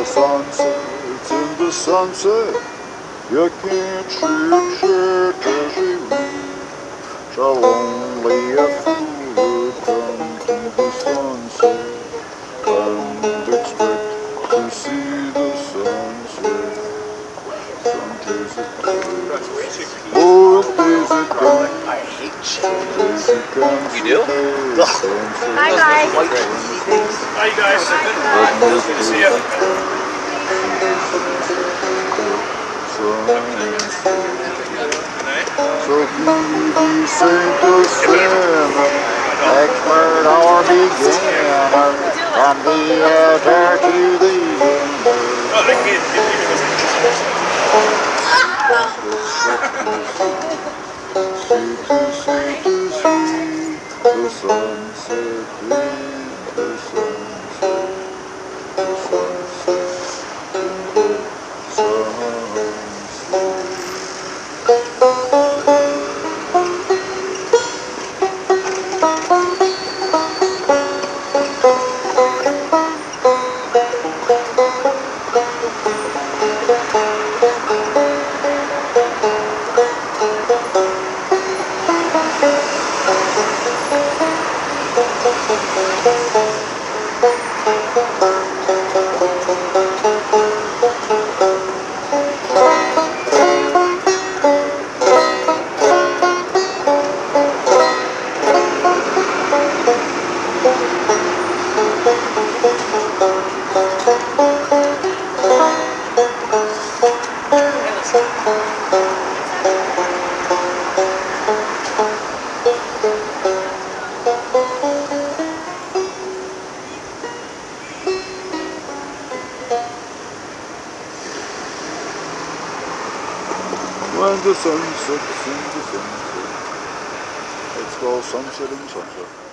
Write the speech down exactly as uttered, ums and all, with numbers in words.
sun sets in the sunset, you can't shake, shake as you leave. Shall only a fool would come to the sunset and expect to see the sunset. Some days it does, most days it don't. I hate chicken. Some days you can see You do? the sunset. Hi guys. White cheese. Hi guys. But most Good to days see you you. So he who sent the sinner, expert or beginner, from the altar to the end. Oh, the kid. See to see to see the sunset, in the sunset, the sunset, in the sunset. When the sun sets in the sunset, it's called sunset in sunset.